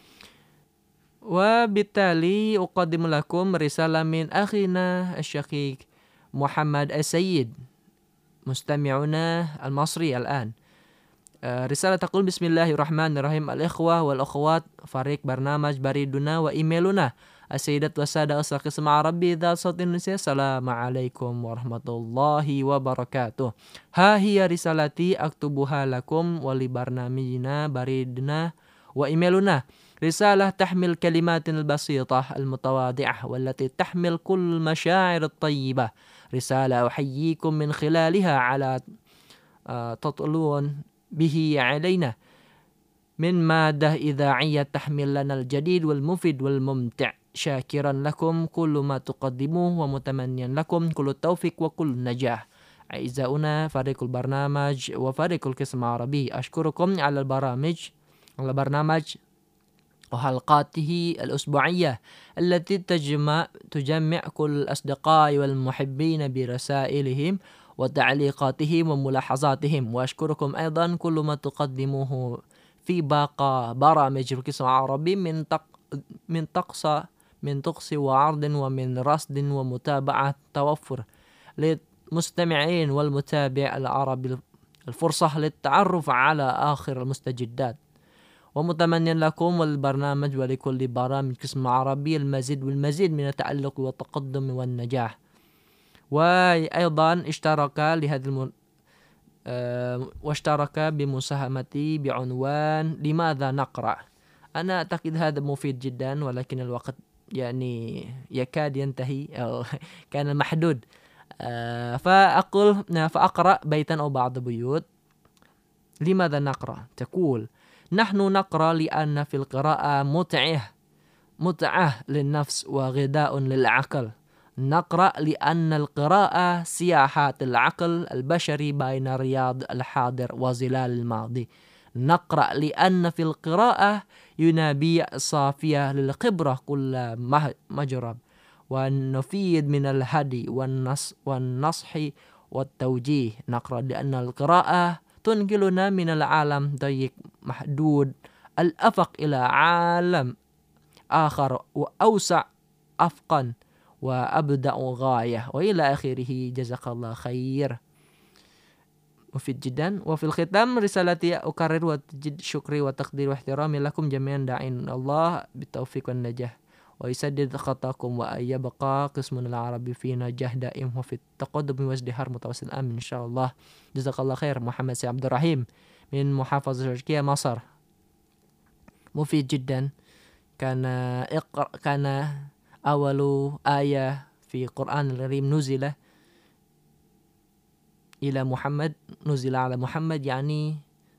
وبالتالي أقدم لكم رسالة من أخينا الشقيق محمد السيد مستمعنا المصري الآن. رسالة تقول: بسم الله الرحمن الرحيم. الإخوة والأخوات فريق برنامج بريدنا وإيميلنا، السيدات والسادة أسرة قسم عربي ذات صوت إندونيسيا، السلام عليكم ورحمة الله وبركاته. ها هي رسالتي أكتبها لكم ولبرنامجنا بريدنا وإيميلنا، رسالة تحمل كلمات البسيطة المتواضعة والتي تحمل كل المشاعر الطيبة، رسالة أحييكم من خلالها على تطلون به علينا من مادة إذاعية تحمل لنا الجديد والمفيد والممتع، شاكرا لكم كل ما تقدموه ومتمنيا لكم كل التوفيق وكل النجاح. أعزائنا فريق البرنامج وفريق القسم العربي، أشكركم على البرامج على البرنامج وحلقاته الأسبوعية التي تجمع تجمع كل الأصدقاء والمحبين برسائلهم وتعليقاتهم وملاحظاتهم، وأشكركم أيضا كل ما تقدموه في باقة برامج القسم العربي من تق من تقصى من تقصي وعرض ومن رصد ومتابعة توفر للمستمعين والمتابع العربي الفرصة للتعرف على آخر المستجدات، ومتمنيا لكم والبرنامج ولكل برامج القسم العربي المزيد والمزيد من التألق والتقدم والنجاح. وأيضا اشترك لهذا الم... أه... واشترك بمساهمتي بعنوان لماذا نقرأ. أنا أعتقد هذا مفيد جدا، ولكن الوقت يعني يكاد ينتهي أو كان محدود، أه... فأقول فأقرأ بيتا أو بعض بيوت. لماذا نقرأ؟ تقول: نحن نقرأ لأن في القراءة متعة متعة للنفس وغذاء للعقل. نقرأ لأن القراءة سياحات العقل البشري بين رياض الحاضر وظلال الماضي. نقرأ لأن في القراءة ينابيع صافية للخبرة كل مجرب، ونفيد من الهدي والنص والنصح والتوجيه. نقرأ لأن القراءة تنقلنا من العالم ضيق محدود الأفق إلى عالم آخر وأوسع أفقا وأبدأ غاية، وإلى آخره. جزاك الله خير، مفيد جدا. وفي الختام رسالتي أكرر وتجد شكري وتقدير واحترامي لكم جميعا، داعين الله بالتوفيق والنجاح ويسدد خطاكم، وأن يبقى قسمنا العربي في نجاح دائم وفي التقدم وازدهار متواصل، آمين إن شاء الله. جزاك الله خير. محمد سي عبد الرحيم من محافظة شرقية مصر. مفيد جدا. كان اقرأ كان أول آية في القرآن الكريم نزل إلى محمد نزل على محمد يعني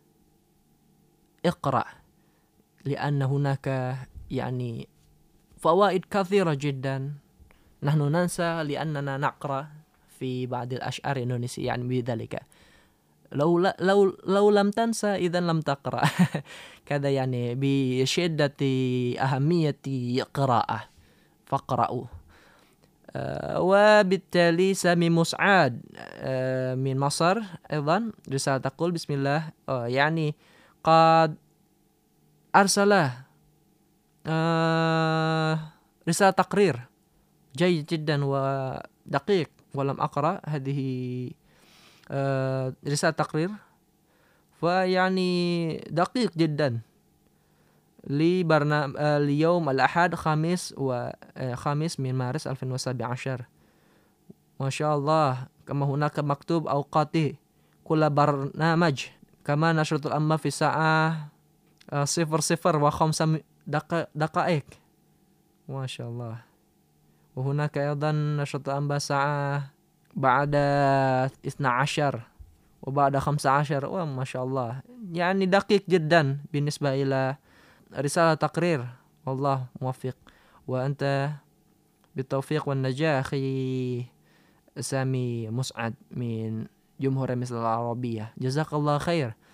اقرأ، لأن هناك يعني فوائد كثيرة جدا نحن ننسى لأننا نقرأ في بعض الأشعار الإندونيسية يعني بذلك. لو لو لو لم تنسى إذا لم تقرأ كذا يعني بشدة أهمية قراءة فاقرأوا. أه وبالتالي سامي مسعد أه من مصر أيضا رسالة تقول: بسم الله أه يعني قد أرسل أه رسالة تقرير جيد جدا ودقيق، ولم أقرأ هذه أه رسالة تقرير، فيعني دقيق جدا لبرنامج اليوم الأحد خامس وخامس من مارس ألفين وسبعة عشر. ما شاء الله. كما هناك مكتوب أوقات كل برنامج، كما نشرة الأمة في ساعة صفر صفر وخمسة دقائق. ما شاء الله. وهناك أيضا نشرة الأنباء ساعة بعد اثنا عشر وبعد خمسة عشر. وما شاء الله يعني دقيق جدا بالنسبة إلى رسالة تقرير. والله موفق، وأنت بالتوفيق والنجاح أخي سامي مسعد من جمهورية مصر العربية. جزاك الله خير.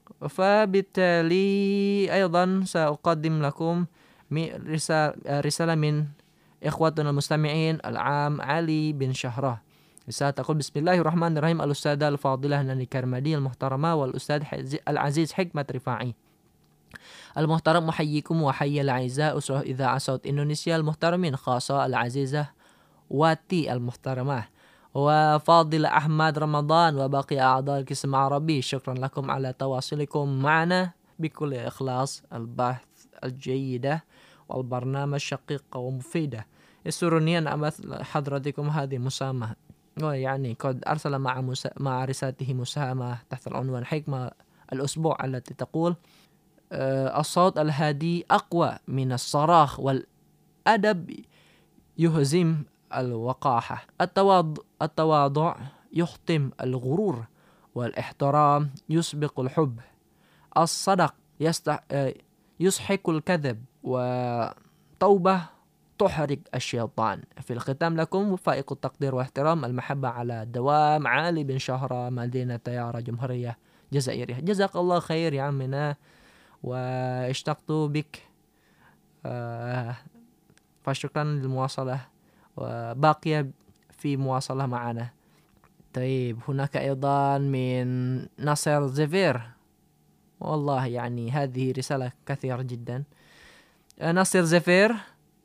فبالتالي أيضا سأقدم لكم رسالة من إخوتنا المستمعين العام علي بن شهرة. رسالة تقول: بسم الله الرحمن الرحيم. الأستاذة الفاضلة ناني كرمدي المحترمة والأستاذ العزيز حكمة رفاعي المحترم، أحييكم وأحيي الأعزاء أسرة إذاعة صوت إندونيسيا المحترمين، خاصة العزيزة واتي المحترمة وفاضل أحمد رمضان وباقي أعضاء القسم العربي. شكرا لكم على تواصلكم معنا بكل إخلاص. البحث الجيدة والبرنامج شقيقة ومفيدة. يسرني أن أمثل حضرتكم هذه مساهمة، ويعني قد أرسل مع, مسا... مع رسالته مساهمة تحت العنوان حكمة الأسبوع التي تقول: أه الصوت الهادي أقوى من الصراخ، والأدب يهزم الوقاحة، التواضع, التواضع يحطم الغرور، والاحترام يسبق الحب، الصدق يستح... يسحق الكذب، وتوبة تحرق الشيطان. في الختام لكم فائق التقدير واحترام المحبة على الدوام، علي بن شهرة، مدينة طيارة، جمهورية جزائرية. جزاك الله خير يا عمنا، واشتقت بك، آه فشكرا للمواصلة، وباقية في مواصلة معنا. طيب، هناك أيضا من ناصر زفير، والله يعني هذه رسالة كثيرة جدا. ناصر زفير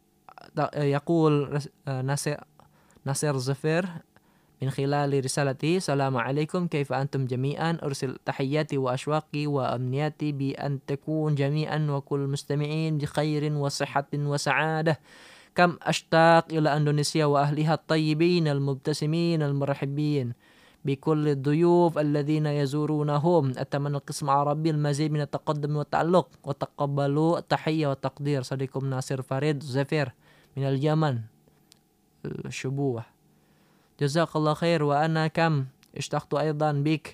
يقول: ناصر ناصر زفير من خلال رسالتي: السلام عليكم، كيف أنتم جميعا؟ أرسل تحياتي وأشواقي وأمنياتي بأن تكون جميعا وكل المستمعين بخير وصحة وسعادة. كم أشتاق إلى أندونيسيا وأهلها الطيبين المبتسمين المرحبين بكل الضيوف الذين يزورونهم. أتمنى القسم العربي المزيد من التقدم والتألق، وتقبلوا التحية والتقدير. صديقكم ناصر فريد زفير من اليمن الشبوة. جزاك الله خير، وأنا كم اشتقت أيضا بك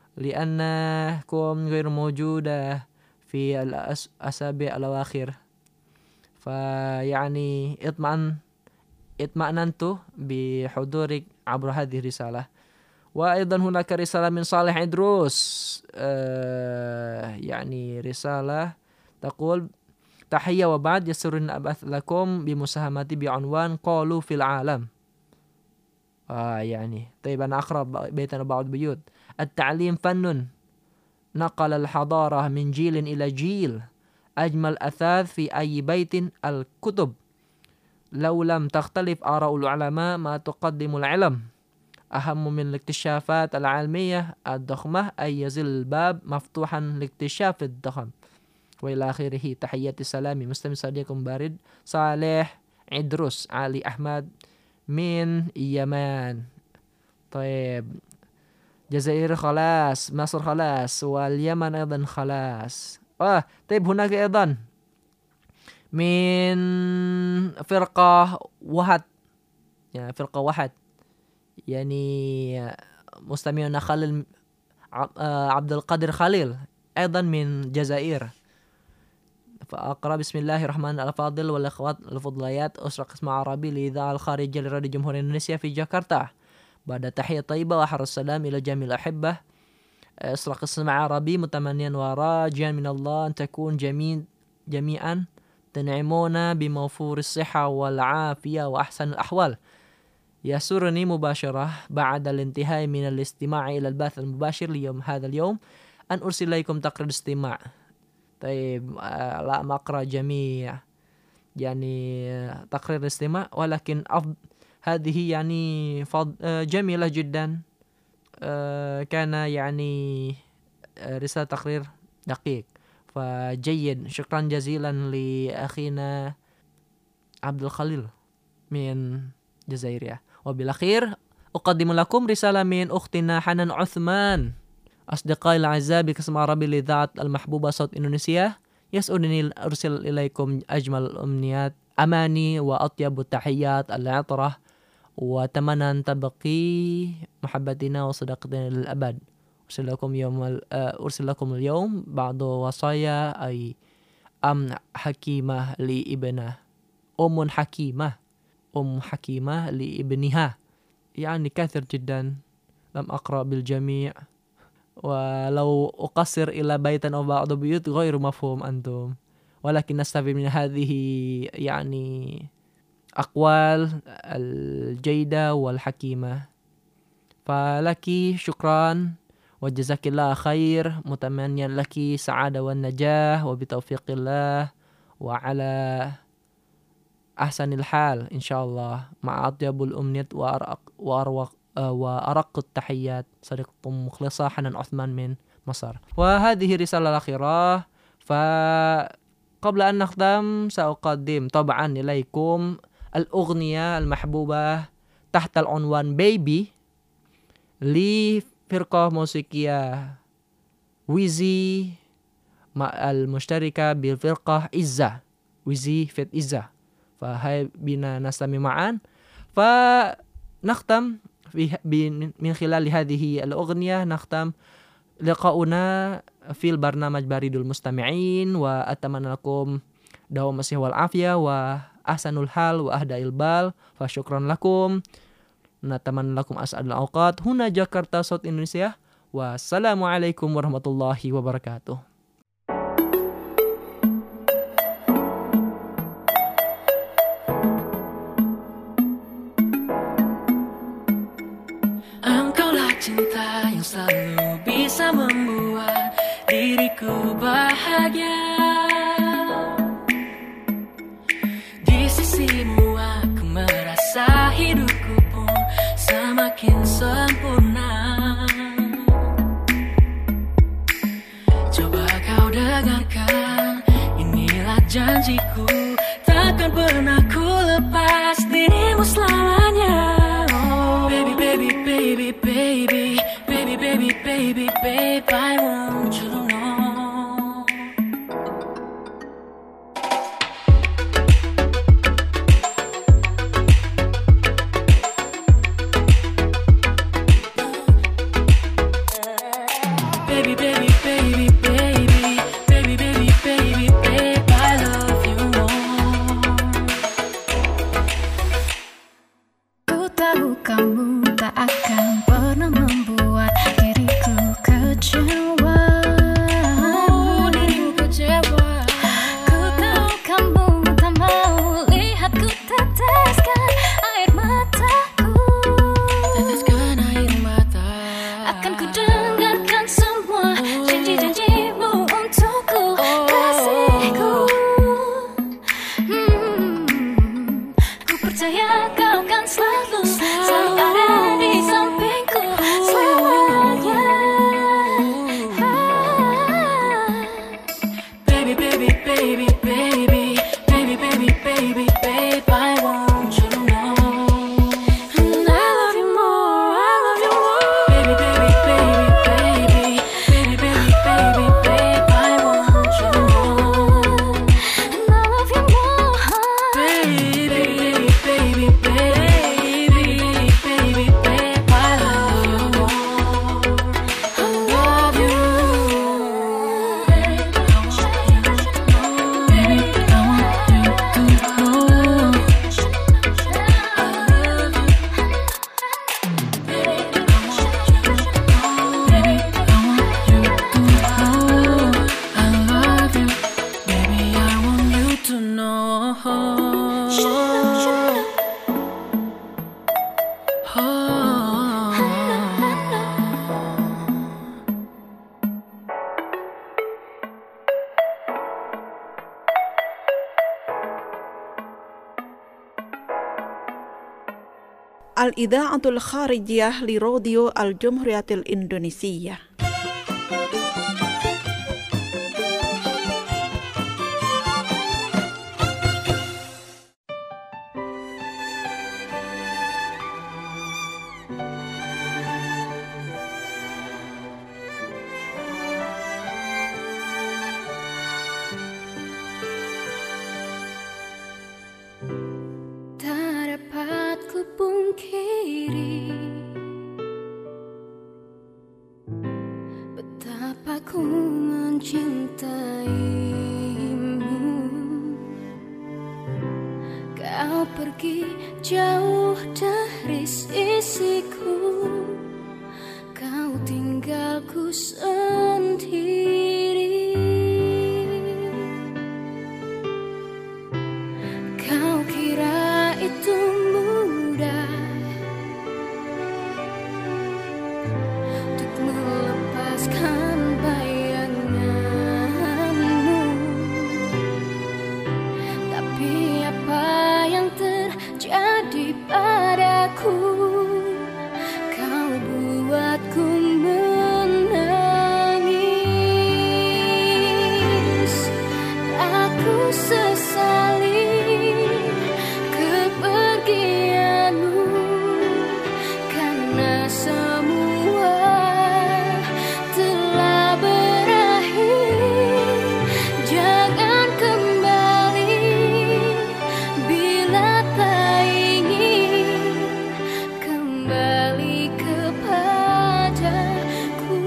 لأنكم غير موجودة في الأسابيع الأواخر، فيعني اطمئن اطمأننت بحضورك عبر هذه الرسالة. وأيضا هناك رسالة من صالح إدروس، آه يعني رسالة تقول: تحية وبعد، يسرني أبعث لكم بمساهمتي بعنوان قالوا في العالم. آه يعني طيب، أنا أقرأ بيتنا بعض بيوت. التعليم فن نقل الحضارة من جيل إلى جيل. أجمل أثاث في أي بيت الكتب. لو لم تختلف آراء العلماء ما تقدم العلم. أهم من الاكتشافات العلمية الضخمة أن يزل الباب مفتوحا لاكتشاف الضخم. وإلى آخره. تحياتي سلامي مستمع صديقكم بارد صالح إدروس علي أحمد من اليمن. طيب، جزائر خلاص، مصر خلاص، واليمن أيضا خلاص. آه طيب، هناك أيضا من فرقة وحد، يعني فرقة وحد، يعني مستمعنا خليل عبد القادر خليل أيضا من الجزائر. فأقرأ: بسم الله الرحمن الفاضل والأخوات الفضليات، أسرة قسم عربي لإذاعة الخارجية لراديو جمهورية إندونيسيا في جاكرتا. بعد تحية طيبة وأحر السلام إلى جميع الأحبة أسرة قسم عربي، متمنيا وراجيا من الله أن تكون جميع جميعا تنعمون بموفور الصحة والعافية وأحسن الأحوال. يسرني مباشرة بعد الانتهاء من الاستماع إلى البث المباشر ليوم هذا اليوم أن أرسل إليكم تقرير استماع. طيب، لا أقرأ جميع يعني تقرير الاستماع، ولكن أفضل هذه يعني جميلة جدا. كان يعني رسالة تقرير دقيق فجيد. شكرا جزيلا لأخينا عبد الخليل من جزائرية. وبالأخير أقدم لكم رسالة من أختنا حنان عثمان. أصدقائي الأعزاء بقسم عربي لإذاعة المحبوبة صوت إندونيسيا، يسعدني أرسل إليكم أجمل الأمنيات، أماني وأطيب التحيات العطرة، وأتمنى أن تبقي محبتنا وصداقتنا للأبد. أرسل لكم يوم أرسل لكم اليوم بعض وصايا أي أم حكيمة لابنه، أم حكيمة أم حكيمة لابنها، يعني كثير جدا لم أقرأ بالجميع، ولو أقصر إلى بيتا أو بعض بيوت غير مفهوم أنتم، ولكن نستفيد من هذه يعني أقوال الجيدة والحكيمة. فلك شكرا وجزاك الله خير، متمنيا لك سعادة والنجاح وبتوفيق الله وعلى أحسن الحال إن شاء الله، مع أطيب الأمنيات وأرق وأروق وأرق التحيات، صديقكم مخلصة حنان عثمان من مصر. وهذه رسالة الأخيرة، فقبل أن نختم سأقدم طبعا إليكم الأغنية المحبوبة تحت العنوان بيبي لفرقة موسيقية ويزي المشتركة بالفرقة إزة، ويزي فيت إزة. فهاي بنا نستمع معا، فنختم في من خلال هذه الأغنية نختم لقاؤنا في البرنامج بريد المستمعين، وأتمنى لكم دوام الصحة والعافية وأحسن الحال وأهدى البال. فشكرا لكم، نتمنى لكم أسعد الأوقات. هنا جاكرتا صوت إندونيسيا، والسلام عليكم ورحمة الله وبركاته. Cinta yang selalu bisa membuat diriku bahagia. Di sisimu aku merasa hidupku pun semakin sempurna. Coba kau dengarkan, inilah janjiku, takkan pernah ku lepas dirimu selamanya. Baby, baby, baby, baby, baby, baby, baby, babe, I want you to know. Baby, baby, baby, baby, baby, baby, baby, babe, I love you more. Ku tahu kamu tak akan pernah membuat diriku kecewa. Oh, diriku kecewa. Ku tahu kamu tak mau lihat ku teteskan air mataku. Teteskan air mata. Akan ku dengarkan semua janji-janjimu untukku, kasihku. Hmm, ku percaya kau kan selalu selalu ada di sampingku selamanya. Baby, baby, baby, baby, baby, baby, baby, babe, I want you to know. And I love you more, I love you more. Baby, baby, baby, baby, baby, baby, baby, babe, I want you to know. And I love you more, baby, baby, baby, baby, baby, babe, I love you more. I love you, baby, I want you to know. Baby, I want you to know. I love you, baby, I want you to know. Baby, I want you to know. I love you, baby, I want you to know. Al-Idha'atul Kharijiyah li Radio Al-Jumhuriyatil Indonesia. Tak dapat ku pungkiri betapa ku mencintaimu. Kau pergi jauh dari sisiku, kau tinggal tinggalku sendiri. Kau kira itu mudah untuk melepaskan bayanganmu, tapi apa yang terjadi padaku? Kau buatku menangis. Aku sesali kepergianmu, karena semua telah berakhir. Jangan kembali bila tak ingin kembali kepadaku.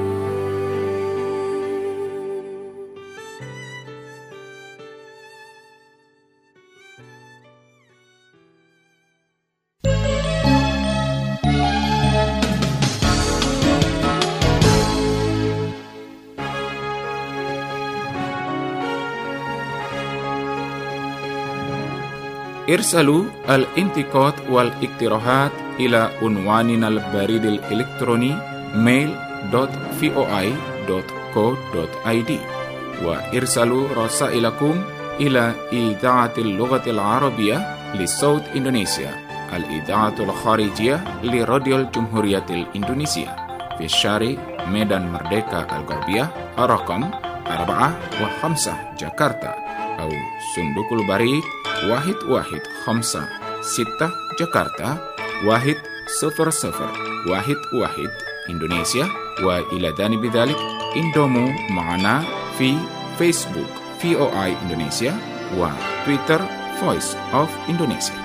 ارسلوا الانتقاد والاقتراحات إلى عنواننا البريد الإلكتروني mail dot voi dot co dot id وارسلوا رسائلكم إلى إذاعة اللغة العربية لصوت إندونيسيا، الإذاعة الخارجية لراديو الجمهورية الإندونيسية في شارع ميدان مردeka الغربية رقم أربعة وخمسة جاكرتا، أو صندوق البريد واحد واحد خمسة ستة جاكرتا واحد صفر صفر واحد واحد إندونيسيا. وإلى جانب ذلك انضموا معنا في فيسبوك في او اي إندونيسيا وتويتر Voice of Indonesia.